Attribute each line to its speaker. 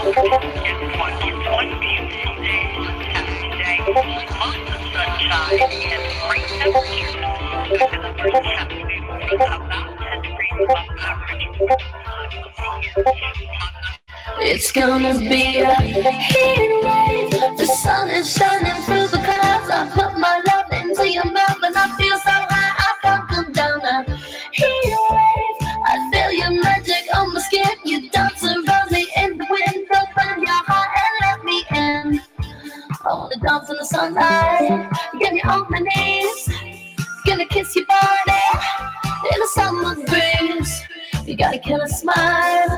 Speaker 1: one beautiful day, happy day, lots of sunshine and great temperatures. And the first half of the day will be about 10 degrees above average.
Speaker 2: It's gonna be a heat wave. The sun is shining through the clouds. I put my love into your mouth and I feel so high I can't come down. A heat wave. I feel your magic on my skin. You dance around me in the wind. Open your heart and let me in. I wanna dance in the sunlight. Get me on my knees. Gonna kiss your body in a summer breeze. You gotta kill a smile.